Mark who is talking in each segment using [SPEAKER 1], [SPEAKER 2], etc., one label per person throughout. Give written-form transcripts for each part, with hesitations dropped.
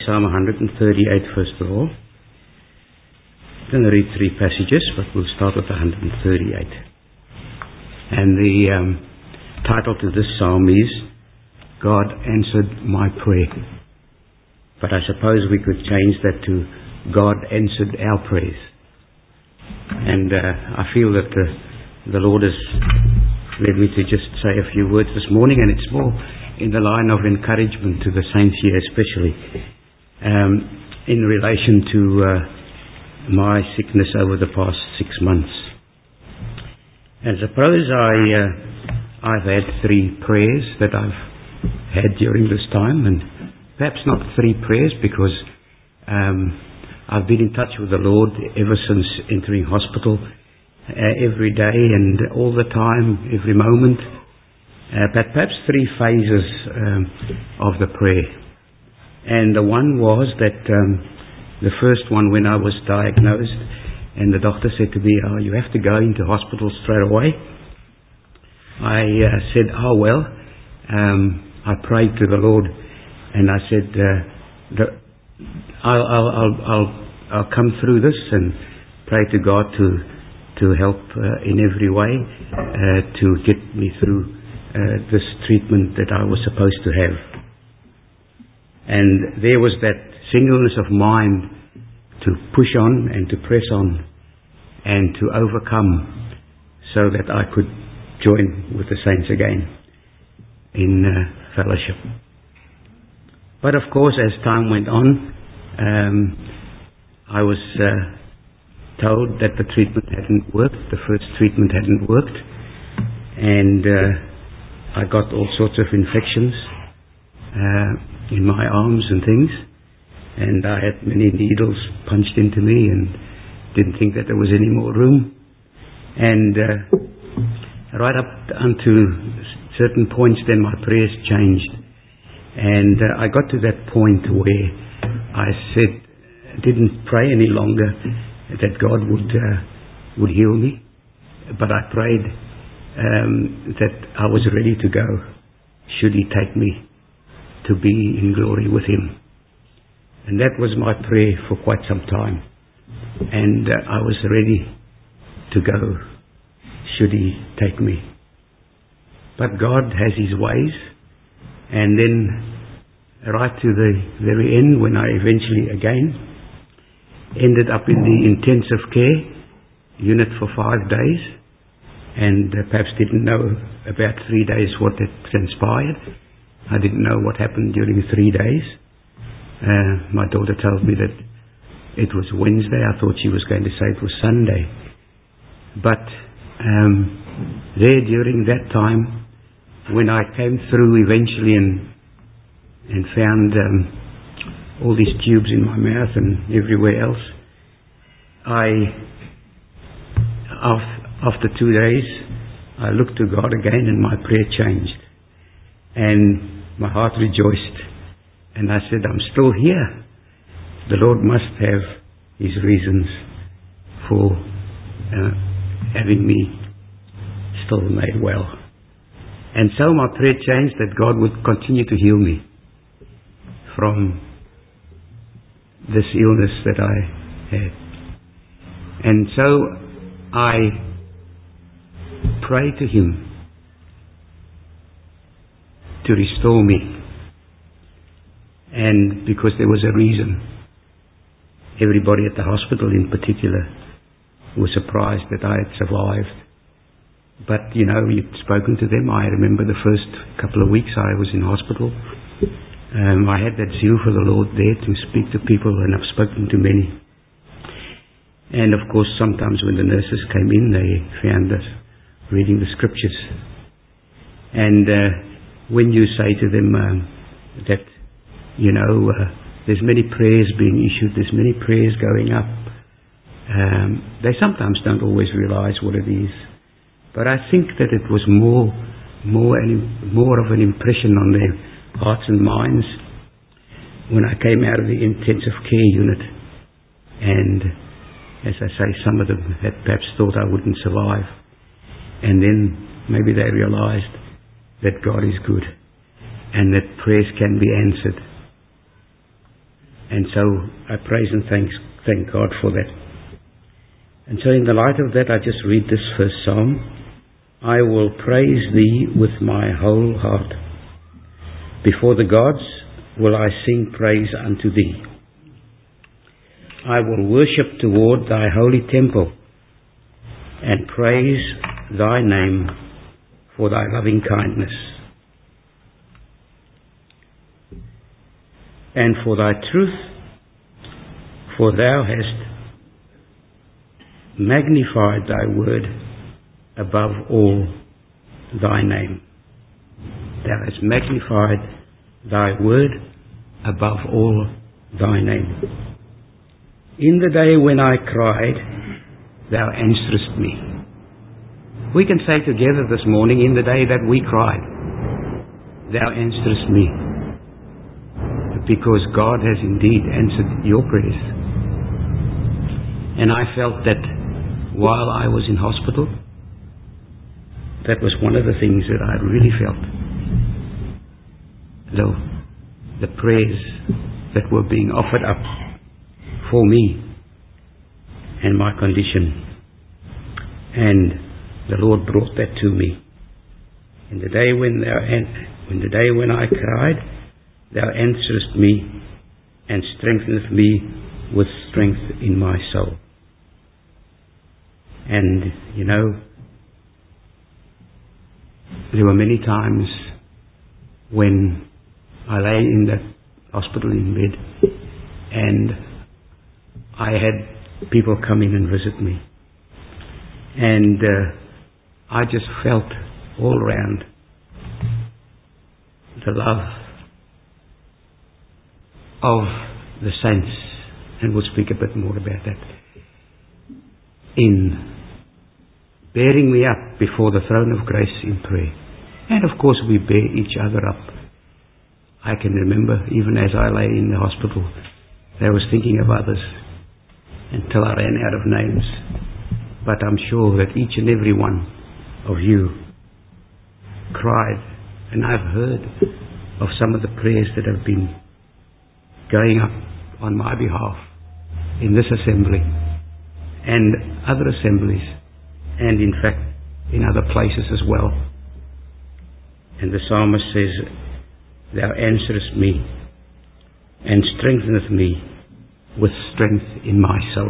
[SPEAKER 1] Psalm 138 first of all. I'm going to read 3 passages, but we'll start with 138. And the title to this psalm is, God Answered My Prayer. But I suppose we could change that to, God Answered Our Prayers. And I feel that the Lord has led me to just say a few words this morning, and it's more in the line of encouragement to the saints here especially, in relation to my sickness over the past 6 months. And suppose I've had 3 prayers that I've had during this time, and perhaps not 3 prayers because I've been in touch with the Lord ever since entering hospital, every day and all the time, every moment. But perhaps 3 phases of the prayer. And the one was that the first one, when I was diagnosed and the doctor said to me, you have to go into hospital straight away. I said, I prayed to the Lord and I said, I'll come through this and pray to God to help in every way to get me through this treatment that I was supposed to have. And there was that singleness of mind to push on and to press on and to overcome so that I could join with the saints again in fellowship. But of course, as time went on, I was told that the treatment hadn't worked, the first treatment hadn't worked, and I got all sorts of infections in my arms and things, and I had many needles punched into me and didn't think that there was any more room. And right up unto certain points, then my prayers changed, and I got to that point where I didn't pray any longer that God would heal me, but I prayed that I was ready to go should He take me to be in glory with Him. And that was my prayer for quite some time. And I was ready to go should He take me. But God has His ways. And then right to the very end, when I eventually again ended up in the intensive care unit for 5 days, and perhaps didn't know about 3 days what had transpired. I didn't know what happened during 3 days. My daughter told me that it was Wednesday. I thought she was going to say it was Sunday. But there during that time, when I came through eventually and found all these tubes in my mouth and everywhere else, after 2 days, I looked to God again and my prayer changed. And my heart rejoiced. And I said, I'm still here. The Lord must have His reasons for having me still made well. And so my prayer changed that God would continue to heal me from this illness that I had. And so I pray to Him to restore me. And because there was a reason, everybody at the hospital in particular was surprised that I had survived. But you'd spoken to them. I remember the first couple of weeks I was in hospital. I had that zeal for the Lord there to speak to people, and I've spoken to many. And of course, sometimes when the nurses came in, they found us reading the scriptures. And when you say to them that, there's many prayers being issued, there's many prayers going up, they sometimes don't always realize what it is. But I think that it was more of an impression on their hearts and minds when I came out of the intensive care unit. And as I say, some of them had perhaps thought I wouldn't survive. And then maybe they realized that God is good and that prayers can be answered. And so I praise and thank God for that. And so in the light of that, I just read this first psalm. I will praise thee with my whole heart. Before the gods will I sing praise unto thee. I will worship toward thy holy temple and praise thy name for thy loving kindness and for thy truth, for thou hast magnified thy word above all thy name. Thou hast magnified thy word above all thy name. In the day when I cried, thou answerest me. We can say together this morning, in the day that we cried, thou answerest me. Because God has indeed answered your prayers. And I felt that while I was in hospital, that was one of the things that I really felt. The prayers that were being offered up for me and my condition. And the Lord brought that to me. In the day when I cried, thou answerest me and strengthenest me with strength in my soul. And, there were many times when I lay in that hospital in bed and I had people come in and visit me. And I just felt all around the love of the saints, and we'll speak a bit more about that, in bearing me up before the throne of grace in prayer. And of course we bear each other up. I can remember even as I lay in the hospital, I was thinking of others until I ran out of names. But I'm sure that each and every one of you cried, and I've heard of some of the prayers that have been going up on my behalf in this assembly and other assemblies, and in fact in other places as well. And the psalmist says, thou answerest me and strengtheneth me with strength in my soul.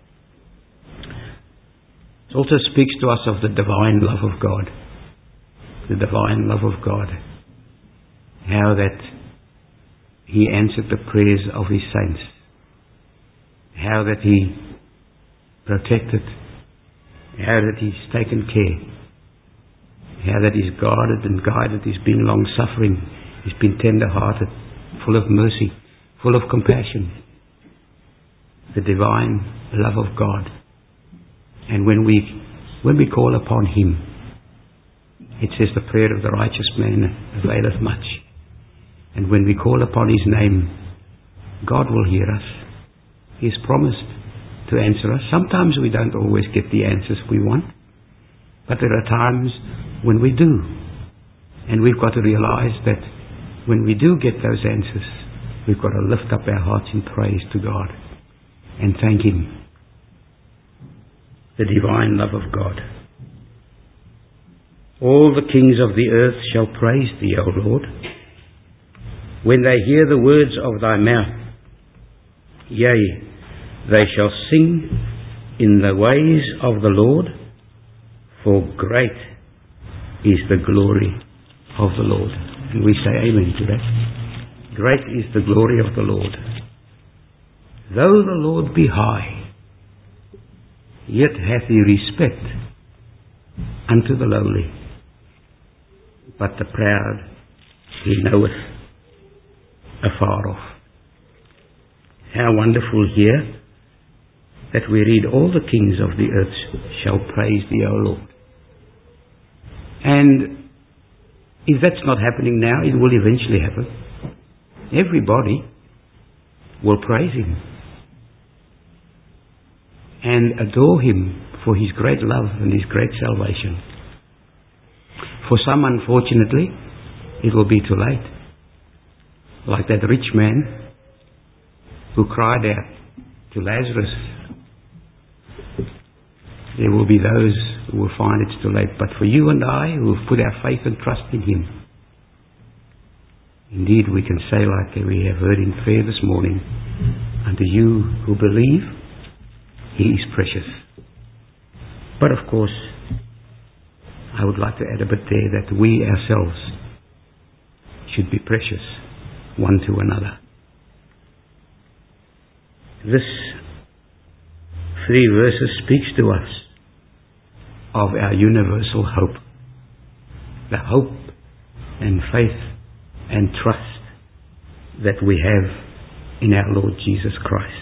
[SPEAKER 1] It also speaks to us of the divine love of God. The divine love of God. How that He answered the prayers of His saints. How that He protected. How that He's taken care. How that He's guarded and guided. He's been long-suffering. He's been tender-hearted, full of mercy, full of compassion. The divine love of God. And when we call upon Him, it says the prayer of the righteous man availeth much. And when we call upon His name, God will hear us. He has promised to answer us. Sometimes we don't always get the answers we want, but there are times when we do. And we've got to realize that when we do get those answers, we've got to lift up our hearts in praise to God and thank Him. The divine love of God. All the kings of the earth shall praise Thee, O Lord, when they hear the words of Thy mouth. Yea, they shall sing in the ways of the Lord, for great is the glory of the Lord. And we say amen to that. Great is the glory of the Lord. Though the Lord be high, yet hath He respect unto the lowly, but the proud He knoweth afar off. How wonderful here that we read, all the kings of the earth shall praise Thee, O Lord. And if that's not happening now, it will eventually happen. Everybody will praise Him and adore Him for His great love and His great salvation. For some, unfortunately, it will be too late. Like that rich man who cried out to Lazarus. There will be those who will find it's too late. But for you and I, who have put our faith and trust in Him, indeed we can say, like we have heard in prayer this morning, unto you who believe, He is precious. But of course, I would like to add a bit there that we ourselves should be precious one to another. This 3 verses speaks to us of our universal hope. The hope and faith and trust that we have in our Lord Jesus Christ.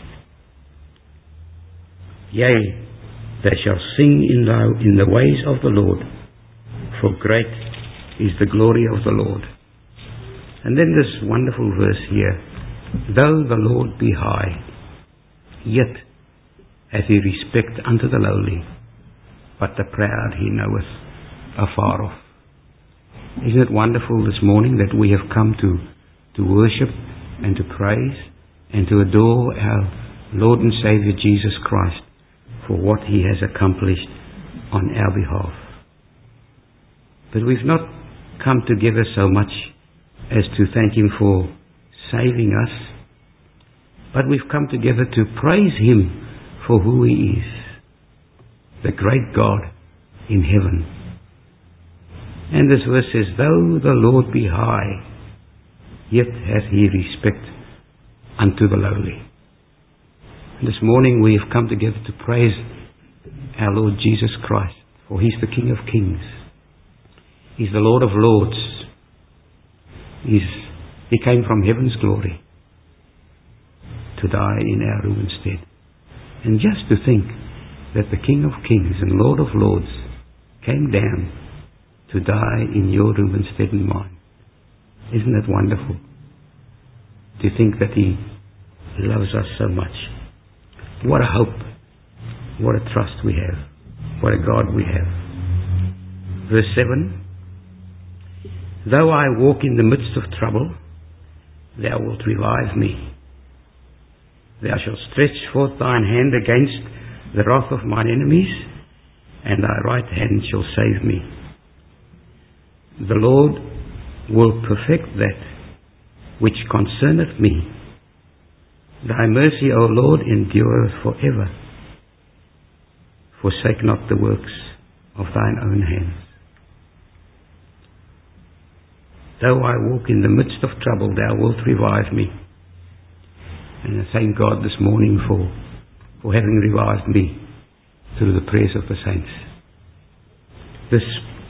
[SPEAKER 1] Yea, they shall sing in the ways of the Lord, for great is the glory of the Lord. And then this wonderful verse here, though the Lord be high, yet hath He respect unto the lowly, but the proud He knoweth afar off. Isn't it wonderful this morning that we have come to worship and to praise and to adore our Lord and Saviour Jesus Christ for what He has accomplished on our behalf. But we've not come together so much as to thank Him for saving us, but we've come together to praise Him for who He is, the great God in heaven. And this verse says, though the Lord be high, yet hath He respect unto the lowly. And this morning we have come together to praise our Lord Jesus Christ, for He's the King of Kings. He's the Lord of Lords. He came from heaven's glory to die in our room instead. And just to think that the King of Kings and Lord of Lords came down to die in your room instead of mine. Isn't that wonderful? To think that He loves us so much. What a hope. What a trust we have. What a God we have. Verse 7. Though I walk in the midst of trouble, Thou wilt revive me. Thou shalt stretch forth Thine hand against the wrath of mine enemies, and Thy right hand shall save me. The Lord will perfect that which concerneth me. Thy mercy, O Lord, endureth forever. Forsake not the works of Thine own hands. Though I walk in the midst of trouble, Thou wilt revive me. And I thank God this morning for having revived me through the prayers of the saints. This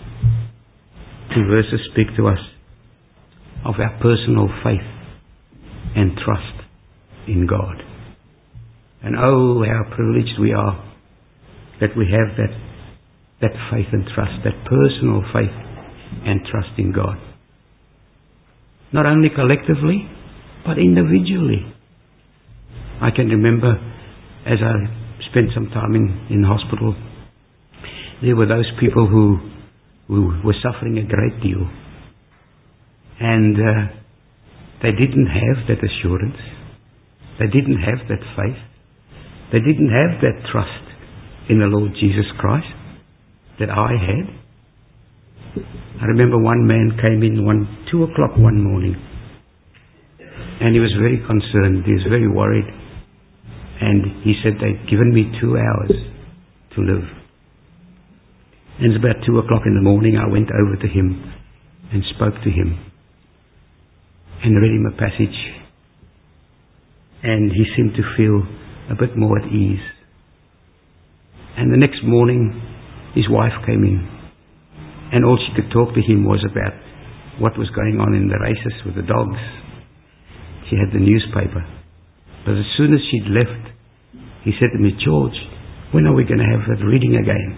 [SPEAKER 1] 2 verses speak to us of our personal faith and trust in God. And oh, how privileged we are that we have that faith and trust, that personal faith and trust in God. Not only collectively, but individually. I can remember as I spent some time in hospital, there were those people who were suffering a great deal. And they didn't have that assurance. They didn't have that faith. They didn't have that trust in the Lord Jesus Christ that I had. I remember one man came in 2 o'clock one morning, and he was very concerned. He was very worried. And he said they'd given me 2 hours to live. And it's about 2 o'clock in the morning. I went over to him and spoke to him and read him a passage. And he seemed to feel a bit more at ease. And the next morning, his wife came in. And all she could talk to him was about what was going on in the races with the dogs. She had the newspaper. But as soon as she'd left, he said to me, George, when are we going to have that reading again?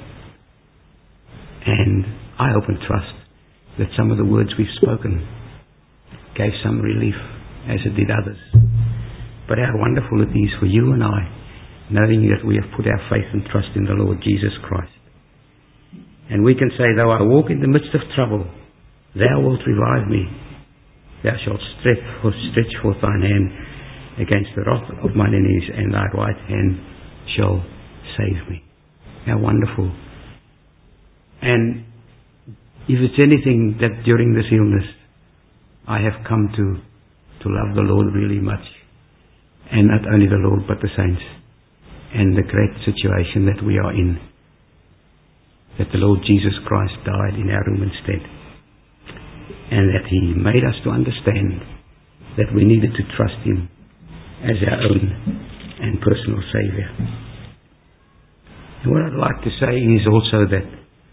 [SPEAKER 1] And I hope and trust that some of the words we've spoken gave some relief, as it did others. But how wonderful it is for you and I, knowing that we have put our faith and trust in the Lord Jesus Christ. And we can say, though I walk in the midst of trouble, Thou wilt revive me. Thou shalt stretch forth Thine hand, against the wrath of mine enemies, and thy right hand shall save me. How wonderful. And if it's anything that during this illness I have come to love the Lord really much, and not only the Lord but the saints, and the great situation that we are in, that the Lord Jesus Christ died in our room instead, and that He made us to understand that we needed to trust Him as our own and personal Saviour. And what I'd like to say is also that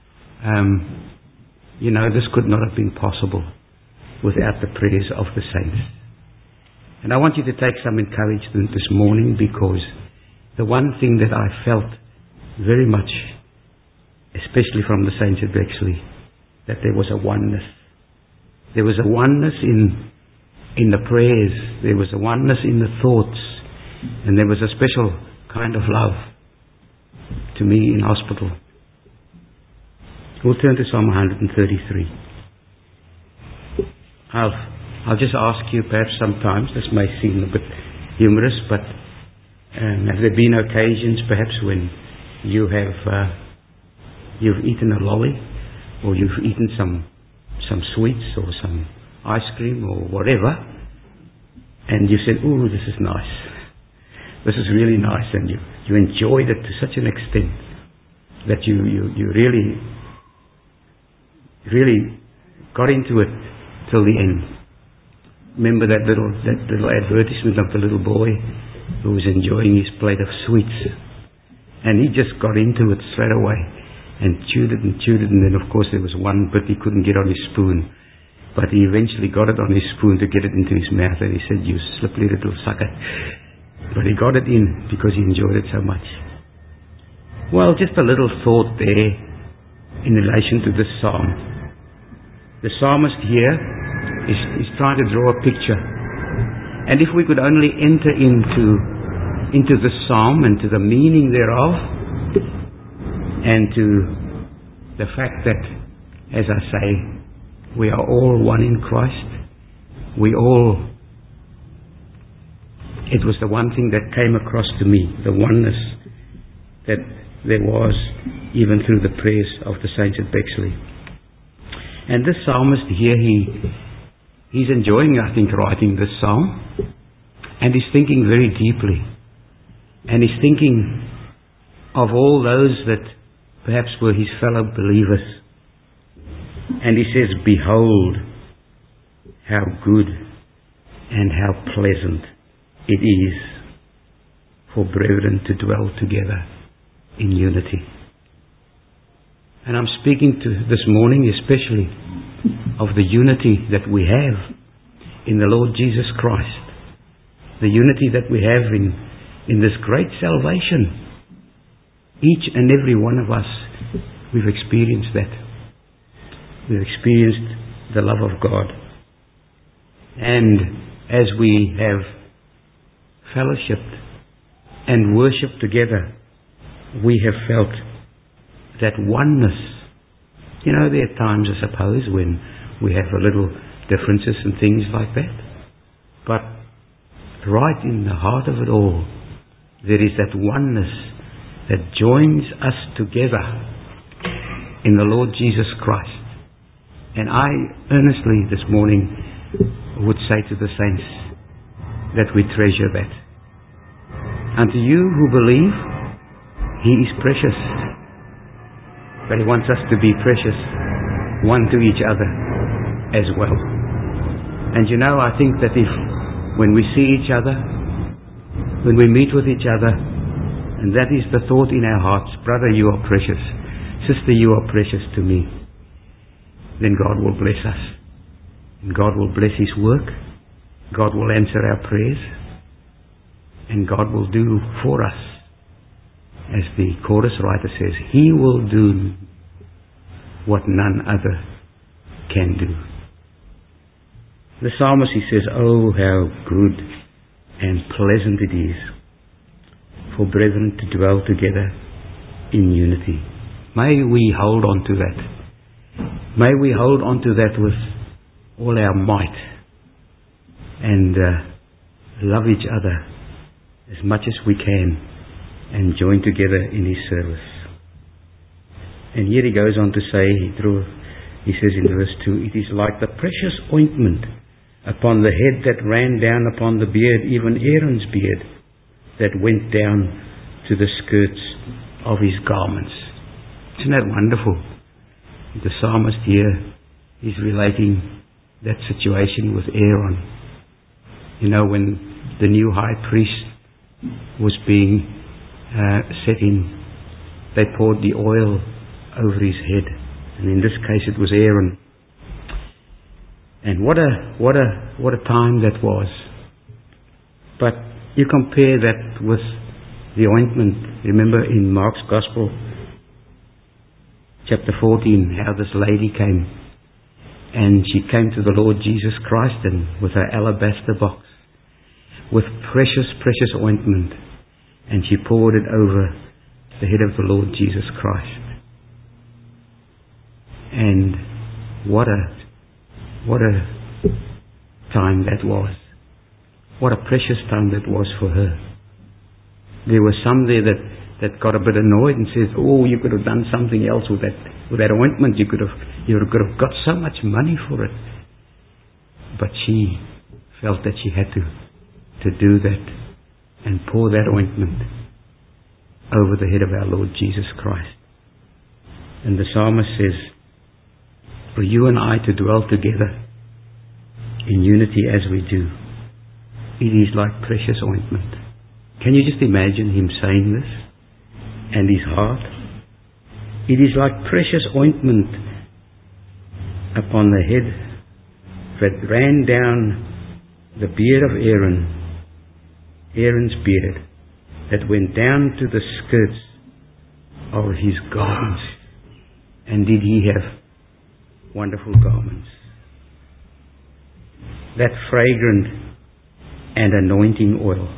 [SPEAKER 1] this could not have been possible without the prayers of the saints. And I want you to take some encouragement this morning, because the one thing that I felt very much, especially from the saints at Bexley, that there was a oneness. There was a oneness in the prayers. There was a oneness in the thoughts. And there was a special kind of love to me in hospital. We'll turn to Psalm 133. I'll just ask you, perhaps sometimes, this may seem a bit humorous, but have there been occasions perhaps when you've eaten a lolly, or you've eaten some sweets or some ice cream or whatever, and you said, "Ooh, this is nice. This is really nice," and you enjoyed it to such an extent that you really got into it till the end. Remember that little advertisement of the little boy who was enjoying his plate of sweets, and he just got into it straight away and chewed it, and then of course there was one bit he couldn't get on his spoon, but he eventually got it on his spoon to get it into his mouth, and he said, "You slippery little sucker." But he got it in because he enjoyed it so much. Well, just a little thought there in relation to this psalm. The psalmist here is trying to draw a picture. And if we could only enter into the psalm and to the meaning thereof, and to the fact that, as I say, we are all one in Christ. It was the one thing that came across to me, the oneness that there was even through the prayers of the saints at Bexley. And this psalmist here, he's enjoying, I think, writing this psalm, and he's thinking very deeply, and he's thinking of all those that perhaps were his fellow believers, and he says, "Behold, how good and how pleasant it is for brethren to dwell together in unity." And I'm speaking to this morning especially of the unity that we have in the Lord Jesus Christ. The unity that we have in this great salvation. Each and every one of us, we've experienced that. We've experienced the love of God. And as we have fellowshipped and worshipped together, we have felt that oneness. There are times, I suppose, when we have a little differences and things like that. But right in the heart of it all, there is that oneness that joins us together in the Lord Jesus Christ. And I earnestly this morning would say to the saints that we treasure that. Unto you who believe, He is precious. But He wants us to be precious one to each other as well. And I think that when we see each other, when we meet with each other, and that is the thought in our hearts, brother, you are precious, sister, you are precious to me, then God will bless us. And God will bless His work. God will answer our prayers. And God will do for us, as the chorus writer says, He will do what none other can do. The psalmist, he says, "Oh, how good and pleasant it is for brethren to dwell together in unity." May we hold on to that. May we hold on to that with all our might. And love each other as much as we can and join together in His service. And here he goes on to say, he says in verse 2, it is like the precious ointment upon the head that ran down upon the beard, even Aaron's beard, that went down to the skirts of his garments. Isn't that wonderful? The psalmist here is relating that situation with Aaron. You know, when the new high priest was being set in, they poured the oil over his head, and in this case it was Aaron. And what a time that was. But you compare that with the ointment. Remember in Mark's Gospel, chapter 14, how this lady came, and she came to the Lord Jesus Christ and with her alabaster box with precious ointment, and she poured it over the head of the Lord Jesus Christ. And what a time that was. What a precious time that was for her. There were some there that got a bit annoyed and said, oh, you could have done something else with that ointment. You could have got so much money for it. But she felt that she had to do that and pour that ointment over the head of our Lord Jesus Christ. And the psalmist says, for you and I to dwell together in unity as we do, it is like precious ointment. Can you just imagine him saying this? And his heart? It is like precious ointment upon the head that ran down the beard of Aaron's beard, that went down to the skirts of his garments. And did he have wonderful garments? That fragrant and anointing oil.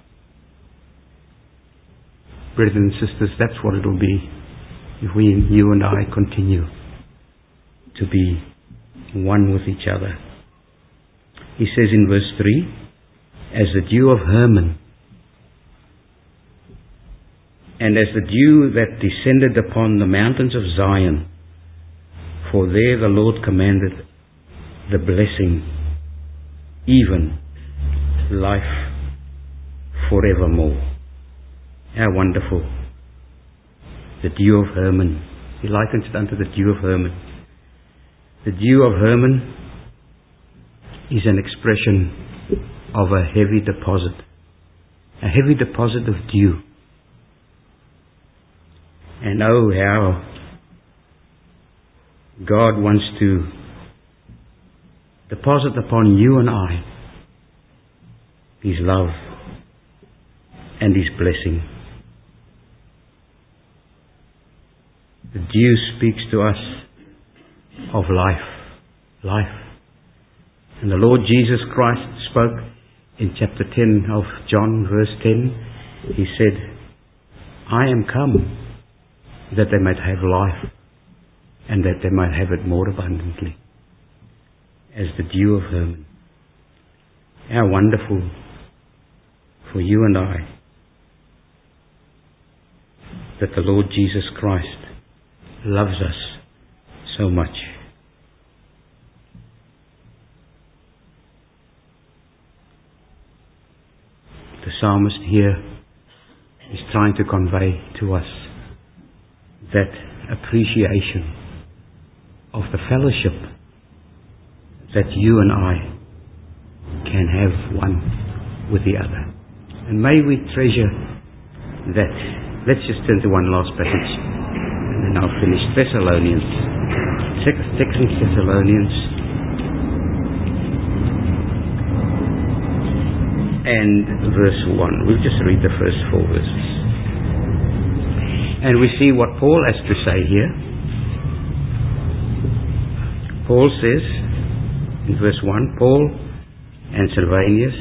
[SPEAKER 1] Brothers and sisters, that's what it will be if you and I continue to be one with each other. He says in verse 3, as the dew of Hermon, and as the dew that descended upon the mountains of Zion, for there the Lord commanded the blessing, even life forevermore. How wonderful. The dew of Hermon. He likens it unto the dew of Hermon. The dew of Hermon is an expression of a heavy deposit. A heavy deposit of dew. And oh, how God wants to deposit upon you and I His love and His blessing. The dew speaks to us of life. And the Lord Jesus Christ spoke in chapter 10 of John, verse 10. He said, I am come that they might have life, and that they might have it more abundantly, as the dew of Hermon. How wonderful for you and I that the Lord Jesus Christ loves us so much. The psalmist here is trying to convey to us that appreciation of the fellowship that you and I can have one with the other. And may we treasure that. Let's just turn to one last passage and then I'll finish. Thessalonians. 2 Thessalonians and verse 1. We'll just read the first 4 verses. And we see what Paul has to say here. Paul says in verse 1, Paul and Silvanus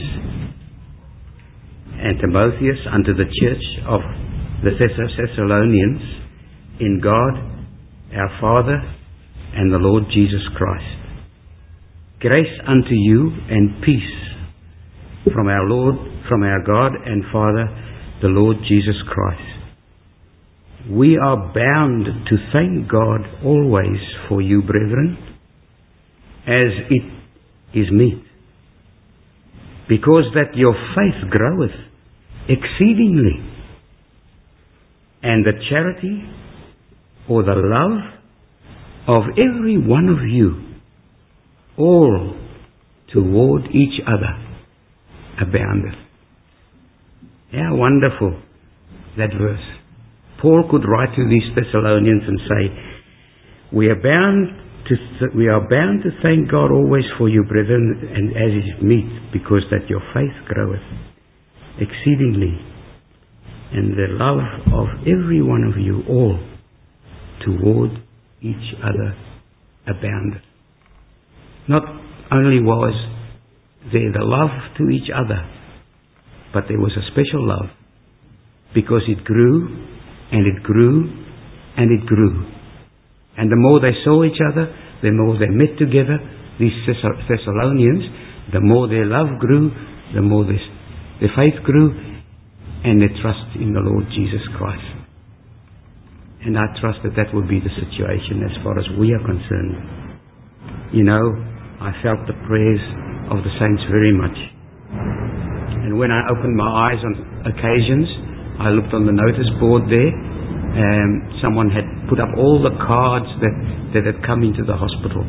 [SPEAKER 1] and Timotheus unto the church of the Thessalonians in God our Father and the Lord Jesus Christ. Grace unto you and peace from our God and Father, the Lord Jesus Christ. We are bound to thank God always for you, brethren, as it is meet, because that your faith groweth exceedingly, and the charity or the love of every one of you all toward each other aboundeth. How wonderful that verse. Paul could write to these Thessalonians and say, we are bound to thank God always for you, brethren, and as is meet, because that your faith groweth exceedingly, and the love of every one of you all toward each other aboundeth. Not only was there the love to each other, but there was a special love, because it grew and it grew and it grew. And the more they saw each other, the more they met together, these Thessalonians, the more their love grew, the more their faith grew, and their trust in the Lord Jesus Christ. And I trust that that will be the situation as far as we are concerned. You know, I felt the prayers of the saints very much. And when I opened my eyes on occasions, I looked on the notice board there, and someone had put up all the cards that had come into the hospital.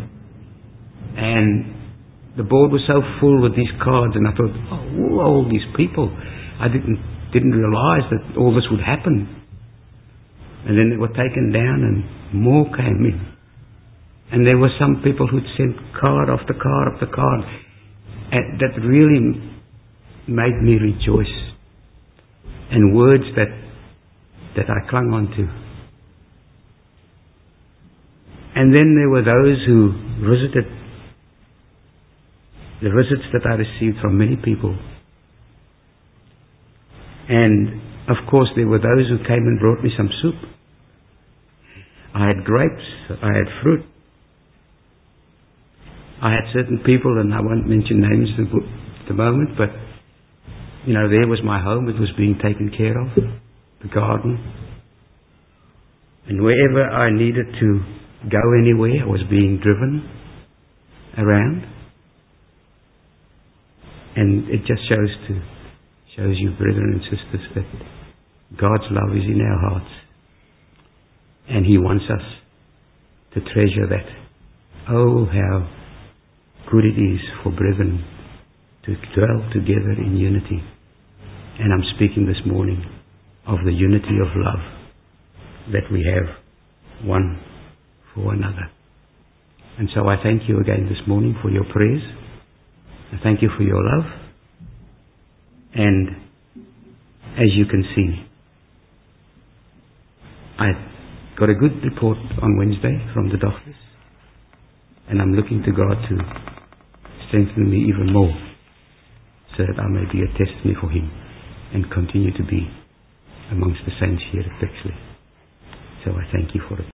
[SPEAKER 1] And the board was so full with these cards, and I thought, oh, who are all these people? I didn't realize that all this would happen. And then they were taken down and more came in. And there were some people who'd sent card after card after card. And that really made me rejoice. And words that I clung on to. And then there were those who visited, the visits that I received from many people. And of course there were those who came and brought me some soup. I had grapes, I had fruit. I had certain people, and I won't mention names at the moment, but you know, there was my home, it was being taken care of, the garden. And wherever I needed to go anywhere, I was being driven around. And it just shows you, brethren and sisters, that God's love is in our hearts. And He wants us to treasure that. Oh, how good it is for brethren to dwell together in unity. And I'm speaking this morning of the unity of love that we have one for another. And so I thank you again this morning for your prayers. I thank you for your love. And as you can see, I got a good report on Wednesday from the doctors, and I'm looking to God to strengthen me even more so that I may be a testimony for Him and continue to be amongst the saints here at Bexley. So I thank you for it.